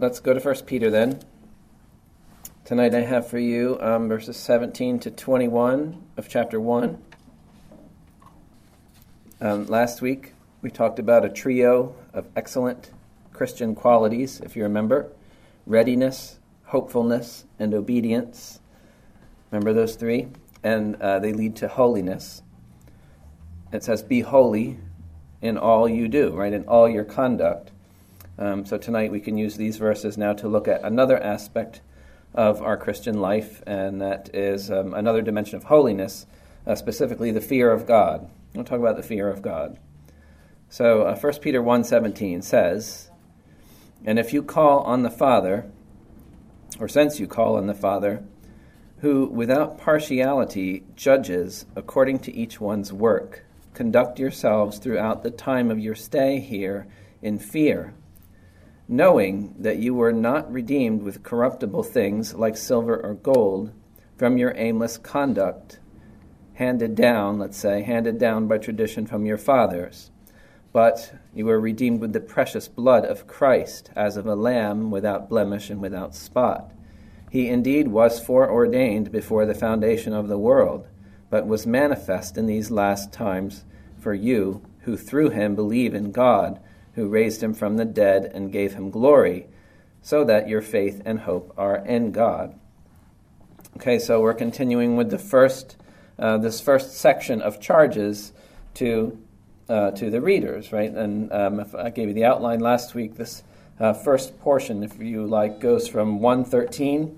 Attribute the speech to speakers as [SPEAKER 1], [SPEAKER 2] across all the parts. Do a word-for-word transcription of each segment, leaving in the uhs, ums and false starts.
[SPEAKER 1] let's go to First Peter then. Tonight I have for you um, verses seventeen to twenty-one of chapter one. Um, last week we talked about a trio of excellent Christian qualities, if you remember: readiness, hopefulness, and obedience. Remember those three? And uh, they lead to holiness. It says, be holy in all you do, right, in all your conduct. Um, so tonight we can use these verses now to look at another aspect of our Christian life, and that is um, another dimension of holiness, uh, specifically the fear of God. We'll talk about the fear of God. So uh, First Peter one seventeen says, and if you call on the Father, or since you call on the Father, who without partiality judges according to each one's work, conduct yourselves throughout the time of your stay here in fear, knowing that you were not redeemed with corruptible things like silver or gold from your aimless conduct, handed down, let's say, handed down by tradition from your fathers, but you were redeemed with the precious blood of Christ, as of a lamb without blemish and without spot. He indeed was foreordained before the foundation of the world, but was manifest in these last times for you, who through him believe in God, who raised him from the dead and gave him glory, so that your faith and hope are in God. Okay, so we're continuing with the first, uh, this first section of charges to uh, to the readers, right? And um, if I gave you the outline last week, this uh, first portion, if you like, goes from one thirteen.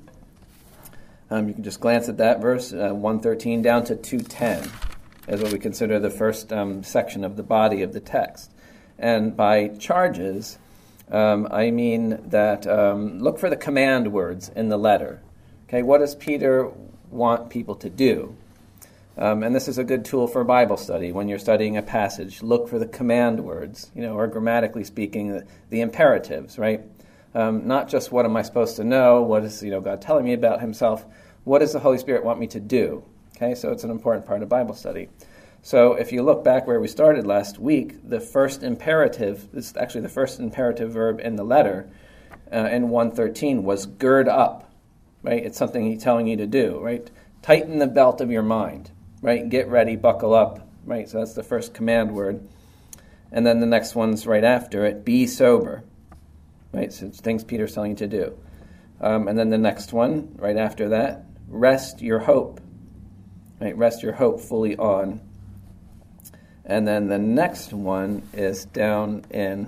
[SPEAKER 1] Um, you can just glance at that verse, uh, one thirteen, down to two ten, as what we consider the first um, section of the body of the text. And by charges, um, I mean that um, look for the command words in the letter. Okay, what does Peter want people to do? Um, and this is a good tool for Bible study when you're studying a passage. Look for the command words, you know, or grammatically speaking, the, the imperatives, right? Um, not just what am I supposed to know, what is, you know, God telling me about himself, what does the Holy Spirit want me to do? Okay, so it's an important part of Bible study. So if you look back where we started last week, the first imperative, this is actually the first imperative verb in the letter, uh, in one thirteen was gird up, right? It's something he's telling you to do, right? Tighten the belt of your mind, right? Get ready, buckle up, right? So that's the first command word. And then the next one's right after it, be sober. Right, so it's things Peter's telling you to do. Um, and then the next one, right after that, rest your hope. Right, rest your hope fully on. And then the next one is down in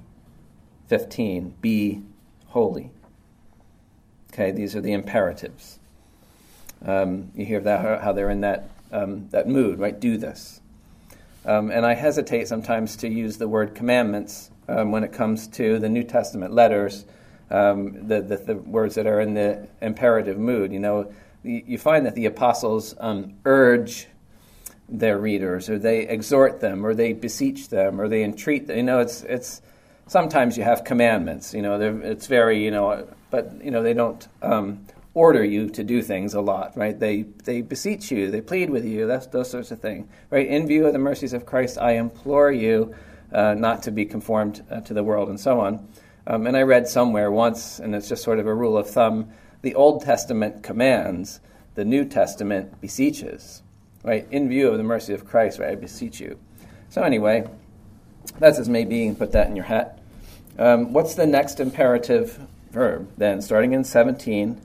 [SPEAKER 1] fifteen, be holy. Okay, these are the imperatives. Um, you hear that how they're in that um, that mood, right? Do this. Um, and I hesitate sometimes to use the word commandments Um, when it comes to the New Testament letters, um, the, the the words that are in the imperative mood. You know, you, you find that the apostles um, urge their readers, or they exhort them, or they beseech them, or they entreat them. You know, it's it's sometimes you have commandments. You know, it's very you know, but you know they don't um, order you to do things a lot, right? They they beseech you, they plead with you. That's those sorts of things, right? In view of the mercies of Christ, I implore you. Uh, not to be conformed uh, to the world, and so on. Um, and I read somewhere once, and it's just sort of a rule of thumb, the Old Testament commands, the New Testament beseeches, right? In view of the mercy of Christ, right, I beseech you. So anyway, that's as may be, you can put that in your hat. Um, what's the next imperative verb then? Starting in seventeen,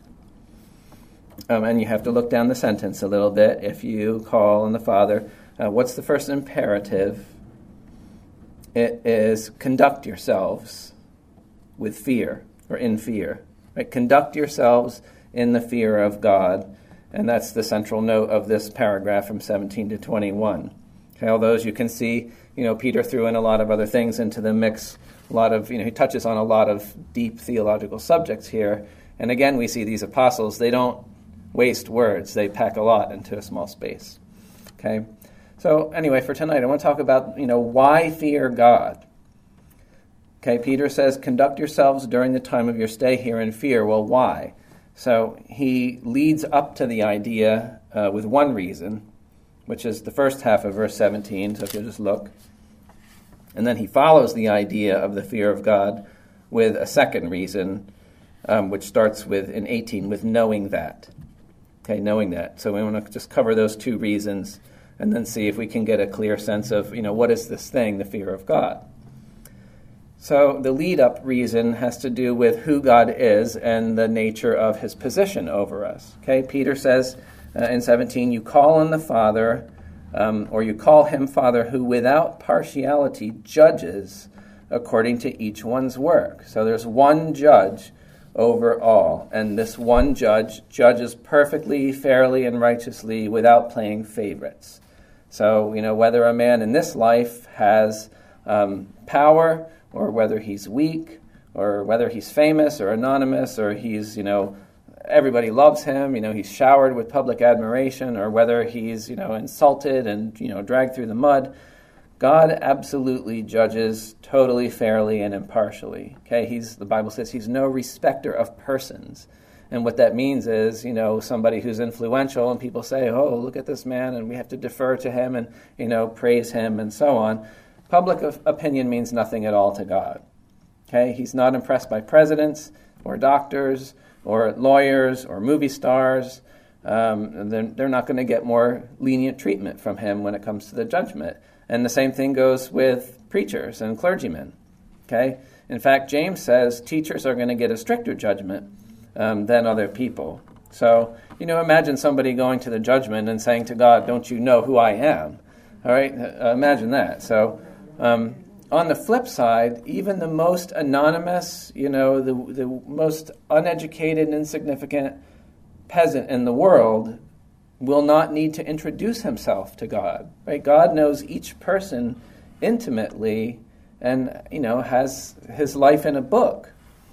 [SPEAKER 1] um, and you have to look down the sentence a little bit. If you call on the Father, uh, what's the first imperative? It is conduct yourselves with fear, or in fear. Right? Conduct yourselves in the fear of God, and that's the central note of this paragraph from seventeen to twenty-one. Okay, although as you can see, you know, Peter threw in a lot of other things into the mix. A lot of, you know, he touches on a lot of deep theological subjects here. And again, we see these apostles, they don't waste words. They pack a lot into a small space. Okay. So anyway, for tonight, I want to talk about, you know, why fear God. Okay, Peter says, conduct yourselves during the time of your stay here in fear. Well, why? So he leads up to the idea uh, with one reason, which is the first half of verse seventeen. So if you'll just look. And then he follows the idea of the fear of God with a second reason, um, which starts with, in eighteen, with knowing that. Okay, knowing that. So we want to just cover those two reasons and then see if we can get a clear sense of, you know, what is this thing, the fear of God? So the lead-up reason has to do with who God is and the nature of his position over us. Okay, Peter says uh, in seventeen, you call on the Father, um, or you call him Father, who without partiality judges according to each one's work. So there's one judge over all, and this one judge judges perfectly, fairly, and righteously without playing favorites. So, you know, whether a man in this life has um, power, or whether he's weak, or whether he's famous or anonymous, or he's, you know, everybody loves him, you know, he's showered with public admiration, or whether he's, you know, insulted and, you know, dragged through the mud, God absolutely judges totally fairly and impartially. Okay, he's the Bible says he's no respecter of persons. And what that means is, you know, somebody who's influential and people say, oh, look at this man, and we have to defer to him and, you know, praise him and so on. Public opinion means nothing at all to God. Okay, he's not impressed by presidents or doctors or lawyers or movie stars. Um, they're, they're not going to get more lenient treatment from him when it comes to the judgment. And the same thing goes with preachers and clergymen. Okay? In fact, James says teachers are going to get a stricter judgment um, than other people. So, you know, imagine somebody going to the judgment and saying to God, don't you know who I am? All right? Uh, imagine that. So, um, on the flip side, even the most anonymous, you know, the, the most uneducated and insignificant peasant in the world will not need to introduce himself to God, right? God knows each person intimately and, you know, has his life in a book.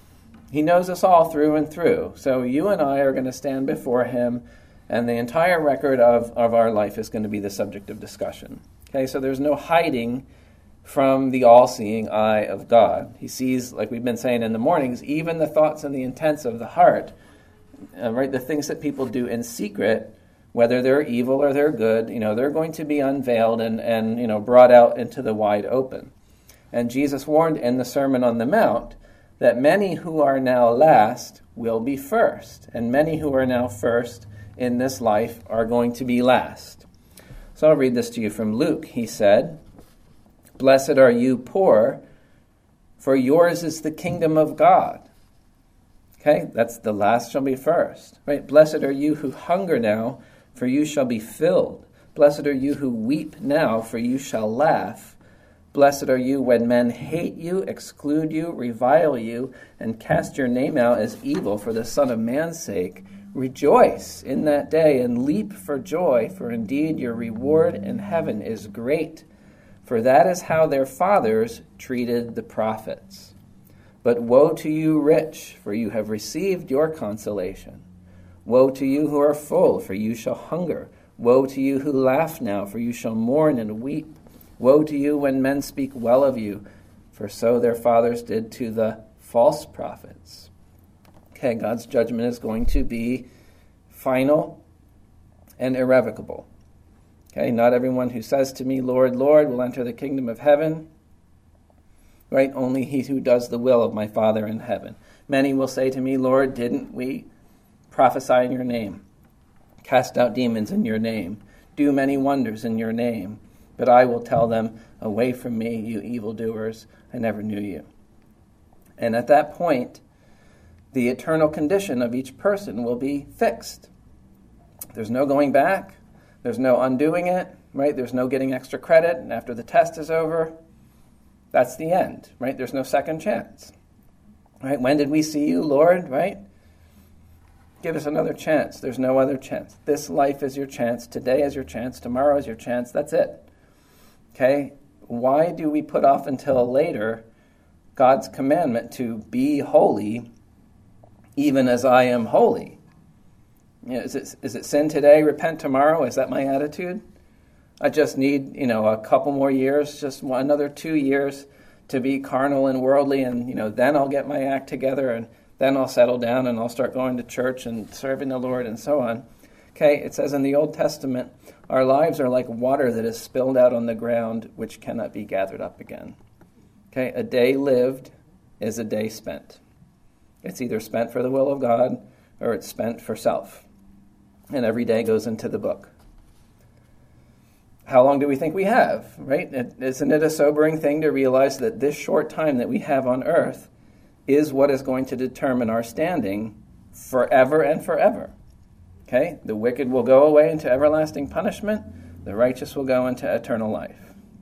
[SPEAKER 1] He knows us all through and through. So you and I are going to stand before him, and the entire record of, of our life is going to be the subject of discussion. Okay, so there's no hiding from the all-seeing eye of God. He sees, like we've been saying in the mornings, even the thoughts and the intents of the heart, uh, right? The things that people do in secret, whether they're evil or they're good, you know, they're going to be unveiled and, and, you know, brought out into the wide open. And Jesus warned in the Sermon on the Mount that many who are now last will be first, and many who are now first in this life are going to be last. So I'll read this to you from Luke. He said, blessed are you poor, for yours is the kingdom of God. Okay, that's the last shall be first. Right? Blessed are you who hunger now, for you shall be filled. Blessed are you who weep now, for you shall laugh. Blessed are you when men hate you, exclude you, revile you, and cast your name out as evil for the Son of Man's sake. Rejoice in that day and leap for joy, for indeed your reward in heaven is great. For that is how their fathers treated the prophets. But woe to you rich, for you have received your consolation. Woe to you who are full, for you shall hunger. Woe to you who laugh now, for you shall mourn and weep. Woe to you when men speak well of you, for so their fathers did to the false prophets. Okay, God's judgment is going to be final and irrevocable. Okay, not everyone who says to me, Lord, Lord, will enter the kingdom of heaven. Right, only he who does the will of my Father in heaven. Many will say to me, Lord, didn't we prophesy in your name, cast out demons in your name, do many wonders in your name? But I will tell them, away from me, you evildoers, I never knew you. And at that point, the eternal condition of each person will be fixed. There's no going back. There's no undoing it, right? There's no getting extra credit and after the test is over. That's the end, right? There's no second chance. Right? When did we see you, Lord, right? Give us another chance. There's no other chance. This life is your chance. Today is your chance. Tomorrow is your chance. That's it. Okay? Why do we put off until later God's commandment to be holy, even as I am holy? You know, is it, is it sin today, repent tomorrow? Is that my attitude? I just need, you know, a couple more years, just one, another two years to be carnal and worldly, and, you know, then I'll get my act together, and then I'll settle down, and I'll start going to church and serving the Lord and so on. Okay, it says in the Old Testament, our lives are like water that is spilled out on the ground, which cannot be gathered up again. Okay, a day lived is a day spent. It's either spent for the will of God or it's spent for self. And every day goes into the book. How long do we think we have, right? Isn't it a sobering thing to realize that this short time that we have on earth is what is going to determine our standing forever and forever? Okay? The wicked will go away into everlasting punishment. The righteous will go into eternal life.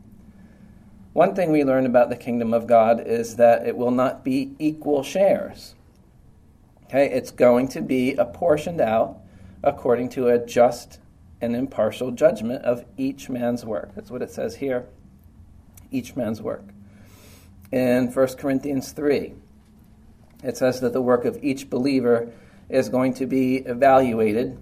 [SPEAKER 1] One thing we learn about the kingdom of God is that it will not be equal shares. Okay? It's going to be apportioned out according to a just and impartial judgment of each man's work. That's what it says here. Each man's work. In First Corinthians three, it says that the work of each believer is going to be evaluated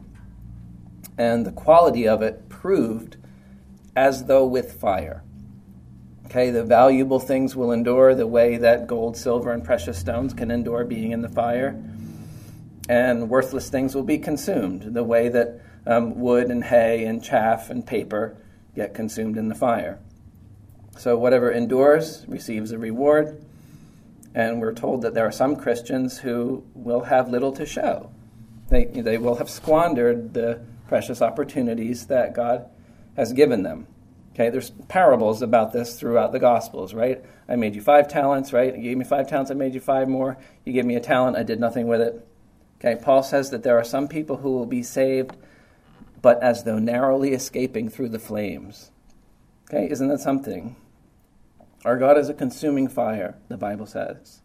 [SPEAKER 1] and the quality of it proved as though with fire. Okay, the valuable things will endure the way that gold, silver, and precious stones can endure being in the fire. And worthless things will be consumed the way that um, wood and hay and chaff and paper get consumed in the fire. So whatever endures receives a reward. And we're told that there are some Christians who will have little to show. They, they will have squandered the precious opportunities that God has given them. Okay, there's parables about this throughout the Gospels, right? I made you five talents, right? You gave me five talents, I made you five more. You gave me a talent, I did nothing with it. Okay, Paul says that there are some people who will be saved, but as though narrowly escaping through the flames. Okay, isn't that something? Our God is a consuming fire, the Bible says.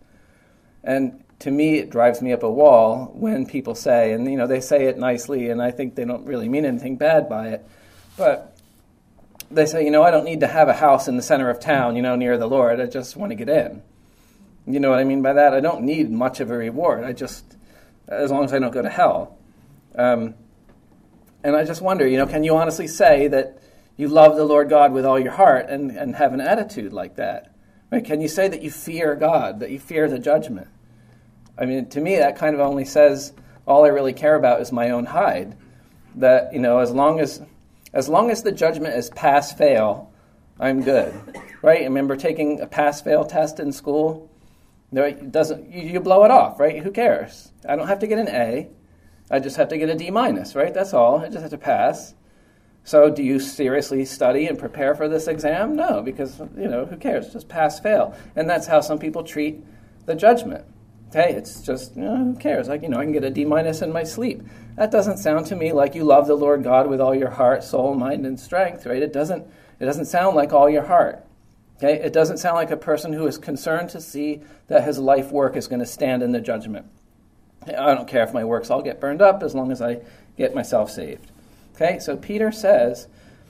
[SPEAKER 1] And to me, it drives me up a wall when people say, and you know, they say it nicely, and I think they don't really mean anything bad by it, but they say, you know, I don't need to have a house in the center of town, you know, near the Lord. I just want to get in. You know what I mean by that? I don't need much of a reward. I just, as long as I don't go to hell. Um, and I just wonder, you know, can you honestly say that you love the Lord God with all your heart and, and have an attitude like that? Right? Can you say that you fear God, that you fear the judgment? I mean, to me, that kind of only says all I really care about is my own hide. That, you know, as long as... As long as the judgment is pass-fail, I'm good, right? I remember taking a pass-fail test in school. It doesn't, you, you blow it off, right? Who cares? I don't have to get an A. I just have to get a D minus, right? That's all. I just have to pass. So do you seriously study and prepare for this exam? No, because, you know, who cares? Just pass-fail. And that's how some people treat the judgment. Okay, it's just, you know, who cares? Like, you know, I can get a D minus in my sleep. That doesn't sound to me like you love the Lord God with all your heart, soul, mind, and strength, right? It doesn't, it doesn't sound like all your heart. Okay, it doesn't sound like a person who is concerned to see that his life work is going to stand in the judgment. I don't care if my works all get burned up as long as I get myself saved. Okay, so Peter says,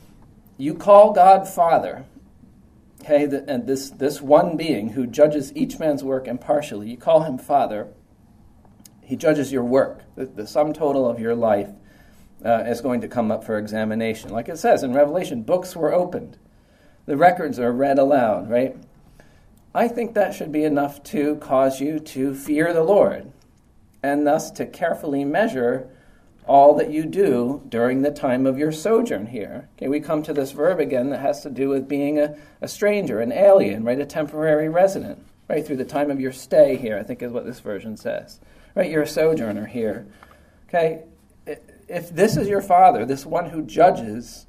[SPEAKER 1] you call God Father. Okay, and this, this one being who judges each man's work impartially, you call him Father. He judges your work. The, the sum total of your life uh, is going to come up for examination. Like it says in Revelation, books were opened. The records are read aloud, right? I think that should be enough to cause you to fear the Lord and thus to carefully measure all that you do during the time of your sojourn here. Okay, we come to this verb again that has to do with being a, a stranger, an alien, right, a temporary resident, right, through the time of your stay here, I think is what this version says. Right, you're a sojourner here. Okay, if this is your Father, this one who judges,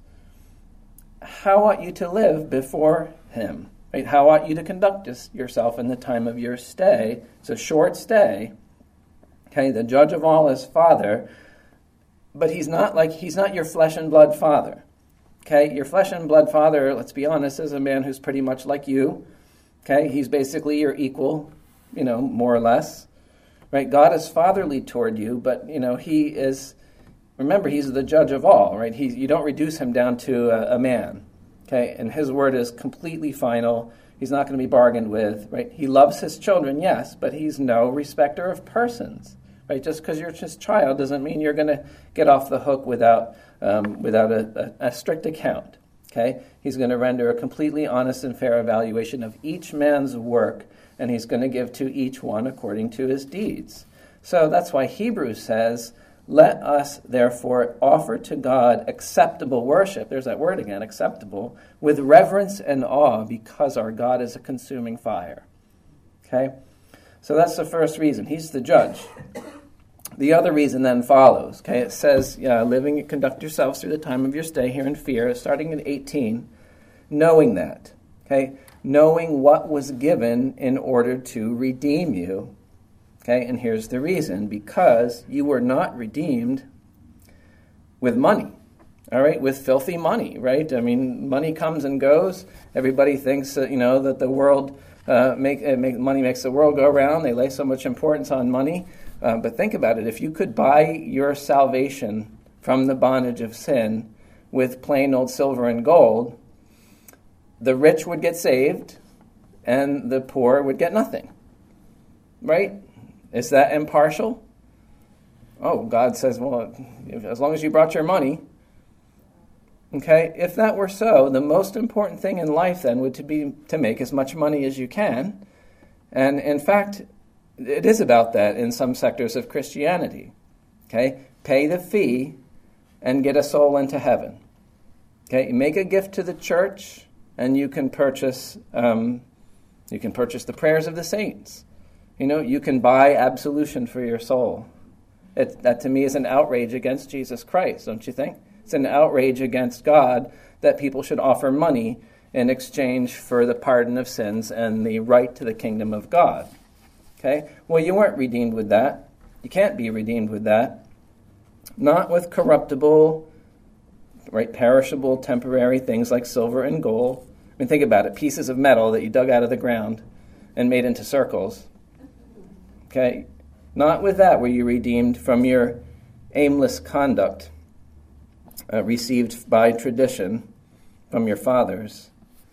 [SPEAKER 1] how ought you to live before him? Right, how ought you to conduct yourself in the time of your stay? It's a short stay. Okay, the judge of all is Father, but he's not like he's not your flesh and blood father. Okay, your flesh and blood father, let's be honest, is a man who's pretty much like you. Okay, he's basically your equal, you know, more or less. Right, God is fatherly toward you, but you know he is. Remember, he's the judge of all. Right, he you don't reduce him down to a, a man. Okay, and his word is completely final. He's not going to be bargained with. Right, he loves his children, yes, but he's no respecter of persons. Right, just because you're his child doesn't mean you're going to get off the hook without um, without a, a, a strict account. Okay, he's going to render a completely honest and fair evaluation of each man's work, and he's going to give to each one according to his deeds. So that's why Hebrews says, "Let us therefore offer to God acceptable worship." There's that word again, acceptable, with reverence and awe, because our God is a consuming fire. Okay. So that's the first reason. He's the judge. The other reason then follows. Okay, it says, yeah, living, conduct yourselves through the time of your stay here in fear, starting at eighteen, knowing that. Okay, knowing what was given in order to redeem you. Okay, and here's the reason. Because you were not redeemed with money. All right, with filthy money, right? I mean, money comes and goes. Everybody thinks that, you know, that the world, uh, make, uh, make money makes the world go around. They lay so much importance on money. Uh, but think about it. If you could buy your salvation from the bondage of sin with plain old silver and gold, the rich would get saved and the poor would get nothing. Right? Is that impartial? Oh, God says, well, if, as long as you brought your money. Okay, if that were so, the most important thing in life then would to be to make as much money as you can. And in fact, it is about that in some sectors of Christianity. Okay, pay the fee and get a soul into heaven. Okay, make a gift to the church and you can purchase um, you can purchase the prayers of the saints. You know, you can buy absolution for your soul. It, that to me is an outrage against Jesus Christ, don't you think? It's an outrage against God that people should offer money in exchange for the pardon of sins and the right to the kingdom of God. Okay? Well, you weren't redeemed with that. You can't be redeemed with that. Not with corruptible, right, perishable, temporary things like silver and gold. I mean, think about it. Pieces of metal that you dug out of the ground and made into circles. Okay? Not with that were you redeemed from your aimless conduct uh, received by tradition from your fathers,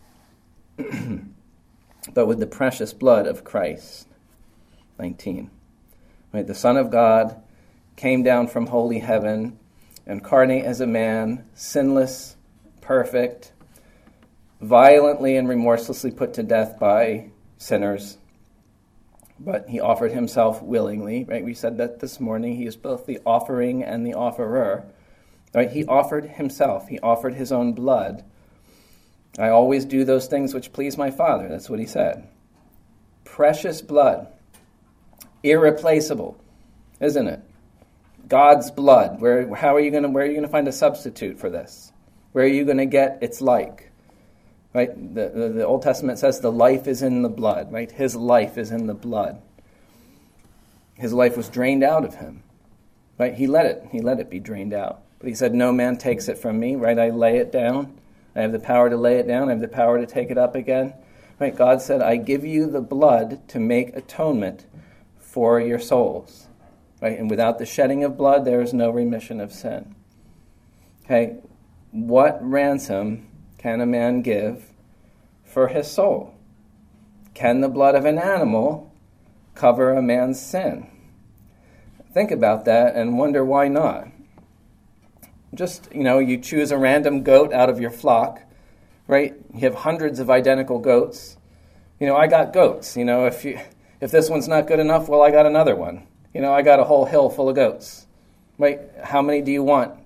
[SPEAKER 1] but with the precious blood of Christ. nineteen. Right, the Son of God came down from holy heaven, incarnate as a man, sinless, perfect, violently and remorselessly put to death by sinners. But he offered himself willingly, right? We said that this morning. He is both the offering and the offerer. Right? He offered himself. He offered his own blood. I always do those things which please my Father. That's what he said. Precious blood. Irreplaceable, isn't it? God's blood. Where how are you going to where are you going to find a substitute for this? Where are you going to get its like? Right? The, the, the Old Testament says the life is in the blood, right? His life is in the blood. His life was drained out of him. Right? He let it. He let it be drained out. But he said, no man takes it from me, right? I lay it down. I have the power to lay it down. I have the power to take it up again. Right? God said, I give you the blood to make atonement for your souls. Right? And without the shedding of blood, there is no remission of sin. Okay? What ransom can a man give for his soul? Can the blood of an animal cover a man's sin? Think about that and wonder why not. Just, you know, you choose a random goat out of your flock, right? You have hundreds of identical goats. You know, I got goats. You know, if you, if this one's not good enough, well, I got another one. You know, I got a whole hill full of goats. Right? How many do you want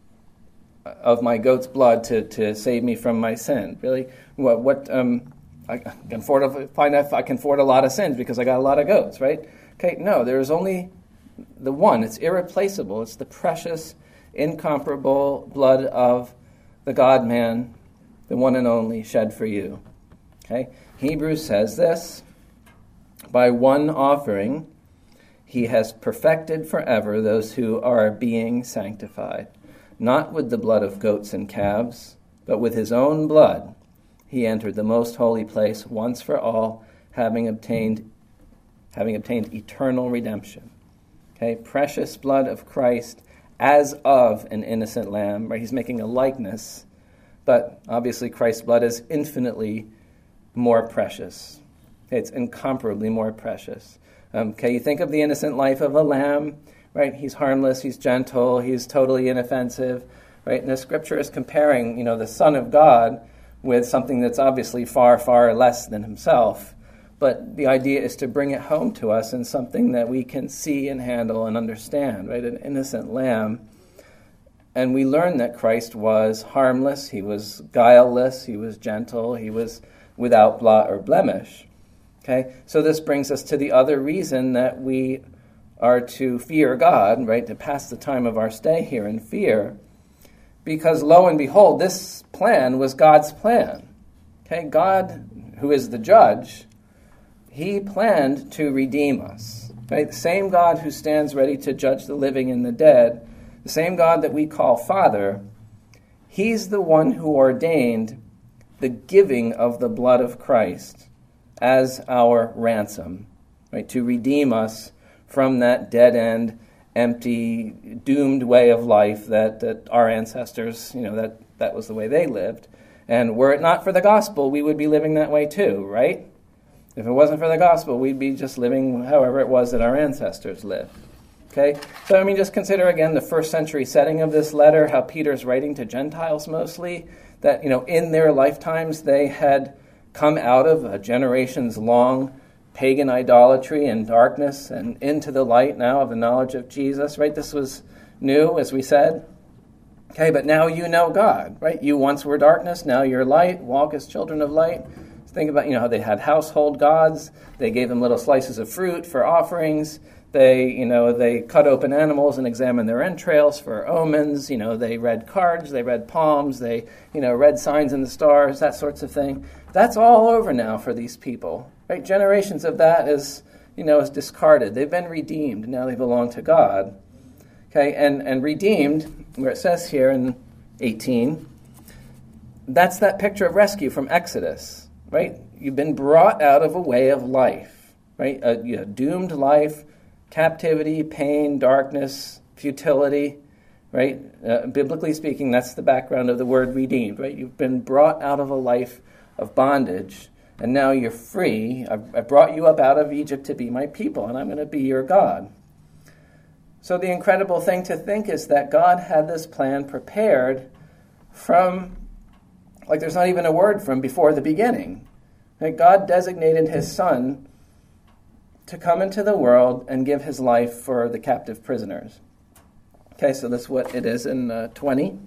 [SPEAKER 1] of my goat's blood to, to save me from my sin? Really? What, what um, I can afford to find out if I can afford a lot of sins because I got a lot of goats, right? Okay, no, there is only the one. It's irreplaceable. It's the precious, incomparable blood of the God-man, the one and only, shed for you. Okay? Hebrews says this, by one offering he has perfected forever those who are being sanctified. Not with the blood of goats and calves, but with his own blood he entered the most holy place once for all, having obtained having obtained eternal redemption. Okay, precious blood of Christ as of an innocent lamb. Right? He's making a likeness, but obviously Christ's blood is infinitely more precious. Okay, it's incomparably more precious. Um, okay, you think of the innocent life of a lamb, right? He's harmless, he's gentle, he's totally inoffensive, right? And the scripture is comparing, you know, the Son of God with something that's obviously far, far less than himself. But the idea is to bring it home to us in something that we can see and handle and understand, right? An innocent lamb. And we learn that Christ was harmless, he was guileless, he was gentle, he was without blot or blemish. Okay, so this brings us to the other reason that we are to fear God, right, to pass the time of our stay here in fear, because lo and behold, this plan was God's plan. Okay, God, who is the judge, he planned to redeem us. Right, the same God who stands ready to judge the living and the dead, the same God that we call Father, he's the one who ordained the giving of the blood of Christ as our ransom, right, to redeem us from that dead-end, empty, doomed way of life that, that our ancestors, you know, that, that was the way they lived. And were it not for the gospel, we would be living that way too, right? If it wasn't for the gospel, we'd be just living however it was that our ancestors lived. Okay? So, I mean, just consider again the first century setting of this letter, how Peter's writing to Gentiles mostly, that, you know, in their lifetimes they had come out of a generations long pagan idolatry and darkness and into the light now of the knowledge of Jesus, right? This was new, as we said. Okay, but now you know God, right? You once were darkness, now you're light, walk as children of light. Think about, you know, how they had household gods. They gave them little slices of fruit for offerings. They, you know, they cut open animals and examined their entrails for omens. You know, they read cards, they read palms, they, you know, read signs in the stars, that sorts of thing. That's all over now for these people, right? Generations of that is, you know, is discarded. They've been redeemed. Now they belong to God. Okay, and, and redeemed, where it says here in eighteen, that's that picture of rescue from Exodus. Right? You've been brought out of a way of life, right? A, you know, doomed life, captivity, pain, darkness, futility, right? Uh, biblically speaking, that's the background of the word redeemed, right? You've been brought out of a life of bondage, and now you're free. I've, I brought you up out of Egypt to be my people, and I'm going to be your God. So the incredible thing to think is that God had this plan prepared from, like there's not even a word from before the beginning. That God designated his son to come into the world and give his life for the captive prisoners. Okay, so that's what it is in uh, twenty.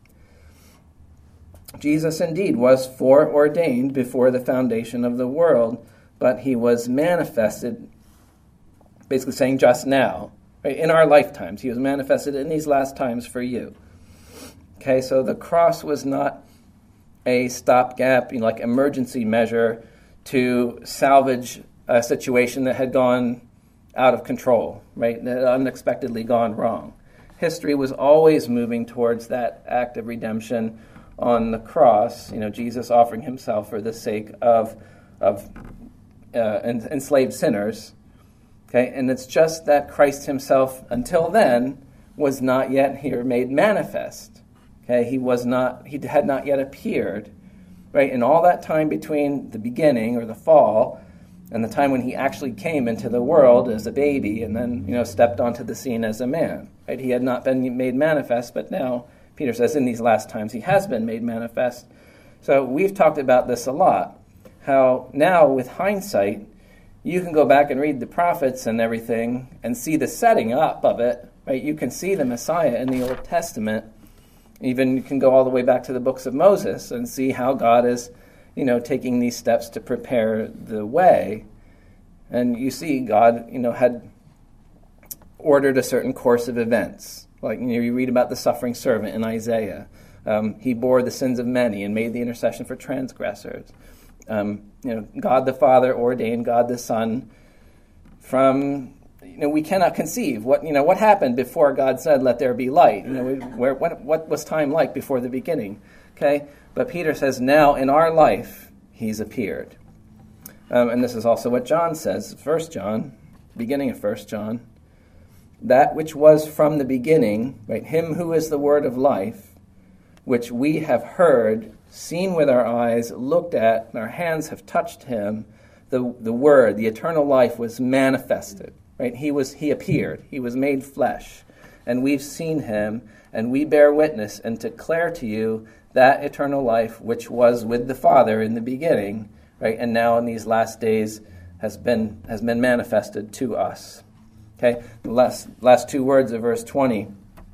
[SPEAKER 1] Jesus indeed was foreordained before the foundation of the world, but he was manifested, basically saying just now, right, in our lifetimes. He was manifested in these last times for you. Okay, so the cross was not a stopgap, you know, like emergency measure to salvage a situation that had gone out of control, right? That had unexpectedly gone wrong. History was always moving towards that act of redemption on the cross. You know, Jesus offering himself for the sake of of uh, enslaved sinners. Okay, and it's just that Christ himself, until then, was not yet here made manifest. Okay, he was not, he had not yet appeared, right? In all that time between the beginning or the fall and the time when he actually came into the world as a baby and then, you know, stepped onto the scene as a man, right? He had not been made manifest, but now Peter says in these last times he has been made manifest. So we've talked about this a lot, how now with hindsight, you can go back and read the prophets and everything and see the setting up of it, right? You can see the Messiah in the Old Testament. Even you can go all the way back to the books of Moses and see how God is, you know, taking these steps to prepare the way. And you see God, you know, had ordered a certain course of events. Like, you know, you read about the suffering servant in Isaiah. Um, he bore the sins of many and made the intercession for transgressors. Um, you know, God the Father ordained God the Son from... You know, we cannot conceive what you know what happened before God said, "Let there be light." You know, we, where what what was time like before the beginning? Okay, but Peter says now in our life he's appeared, um, and this is also what John says. First John, beginning of First John, that which was from the beginning, right? Him who is the Word of life, which we have heard, seen with our eyes, looked at, and our hands have touched him. The the Word, the eternal life, was manifested. Right? He was. He appeared. He was made flesh, and we've seen him, and we bear witness and declare to you that eternal life which was with the Father in the beginning, right? And now in these last days has been has been manifested to us. Okay. The last last two words of verse twenty.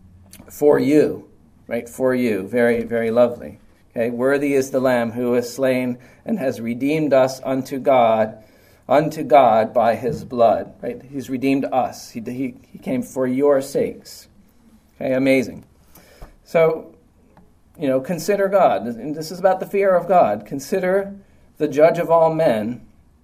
[SPEAKER 1] For you, right? For you. Very very lovely. Okay. Worthy is the Lamb who was slain and has redeemed us unto God. unto God by his blood. Right? He's redeemed us. He, he, he came for your sakes. Okay, amazing. So, you know, consider God. And this is about the fear of God. Consider the judge of all men.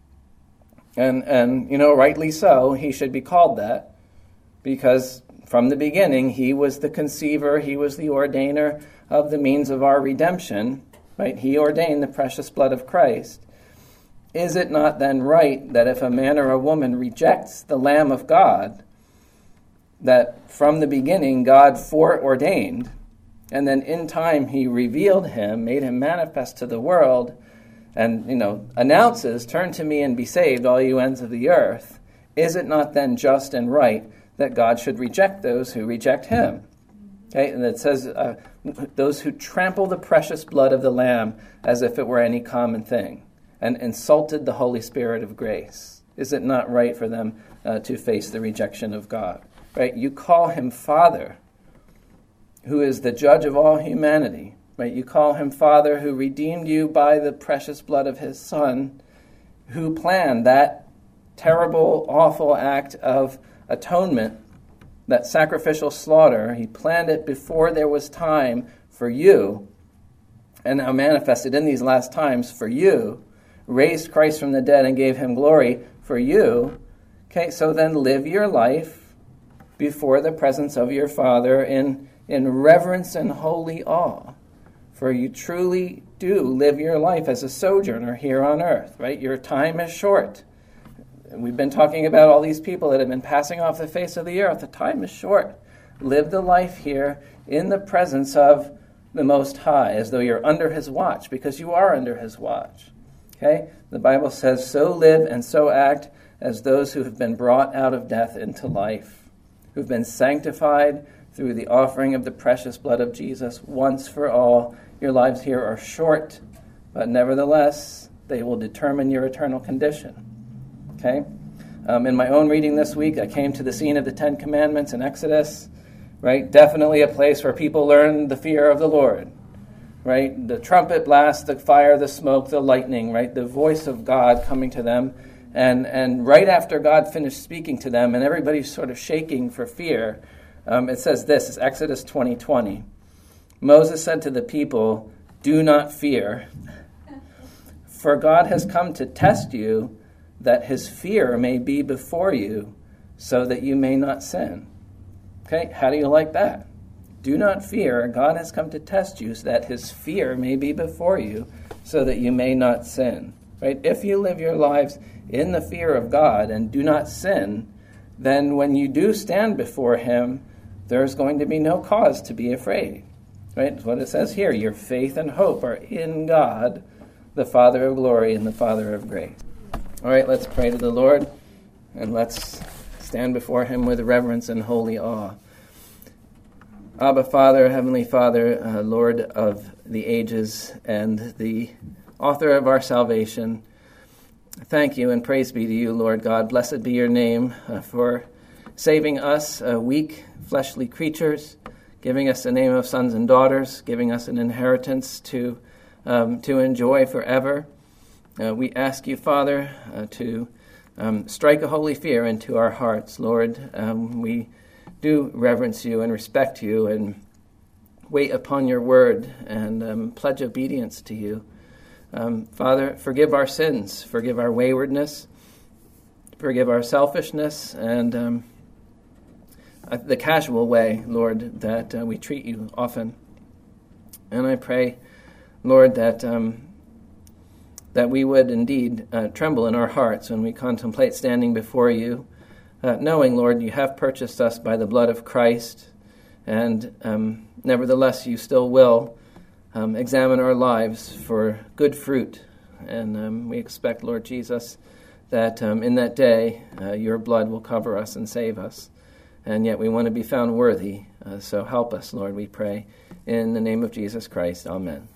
[SPEAKER 1] And, and you know, rightly so, he should be called that, because from the beginning, he was the conceiver, he was the ordainer of the means of our redemption, right? He ordained the precious blood of Christ. Is it not then right that if a man or a woman rejects the Lamb of God, that from the beginning God foreordained, and then in time he revealed him, made him manifest to the world, and, you know, announces, turn to me and be saved, all you ends of the earth, is it not then just and right that God should reject those who reject him? Okay, and it says, uh, those who trample the precious blood of the Lamb as if it were any common thing, and insulted the Holy Spirit of grace. Is it not right for them uh, to face the rejection of God? Right? You call him Father, who is the judge of all humanity. Right? You call him Father, who redeemed you by the precious blood of his Son, who planned that terrible, awful act of atonement, that sacrificial slaughter. He planned it before there was time for you, and now manifested in these last times for you, raised Christ from the dead and gave him glory for you. Okay, so then live your life before the presence of your Father in, in reverence and holy awe. For you truly do live your life as a sojourner here on earth, right? Your time is short. We've been talking about all these people that have been passing off the face of the earth. The time is short. Live the life here in the presence of the Most High, as though you're under his watch, because you are under his watch. Okay? The Bible says, so live and so act as those who have been brought out of death into life, who've been sanctified through the offering of the precious blood of Jesus once for all. Your lives here are short, but nevertheless, they will determine your eternal condition. Okay? Um, in my own reading this week, I came to the scene of the Ten Commandments in Exodus, right? Definitely a place where people learn the fear of the Lord, right? The trumpet blast, the fire, the smoke, the lightning, right? The voice of God coming to them. And, and right after God finished speaking to them, and everybody's sort of shaking for fear, um, it says this, it's Exodus twenty twenty. Moses said to the people, do not fear, for God has come to test you, that his fear may be before you, so that you may not sin. Okay, how do you like that? Do not fear, God has come to test you, so that his fear may be before you, so that you may not sin. Right? If you live your lives in the fear of God and do not sin, then when you do stand before him, there's going to be no cause to be afraid. Right? That's what it says here. Your faith and hope are in God, the Father of glory and the Father of grace. All right, let's pray to the Lord, and let's stand before him with reverence and holy awe. Abba, Father, Heavenly Father, uh, Lord of the ages and the author of our salvation, thank you and praise be to you, Lord God. Blessed be your name uh, for saving us, uh, weak, fleshly creatures, giving us the name of sons and daughters, giving us an inheritance to um, to enjoy forever. Uh, we ask you, Father, uh, to um, strike a holy fear into our hearts, Lord. Um, we do reverence you and respect you and wait upon your word and um, pledge obedience to you. Um, Father, forgive our sins, forgive our waywardness, forgive our selfishness, and um, the casual way, Lord, that uh, we treat you often. And I pray, Lord, that um, that we would indeed uh, tremble in our hearts when we contemplate standing before you, uh, knowing, Lord, you have purchased us by the blood of Christ, and um, nevertheless you still will um, examine our lives for good fruit. And um, we expect, Lord Jesus, that um, in that day uh, your blood will cover us and save us. And yet we want to be found worthy. Uh, so help us, Lord, we pray. In the name of Jesus Christ, amen.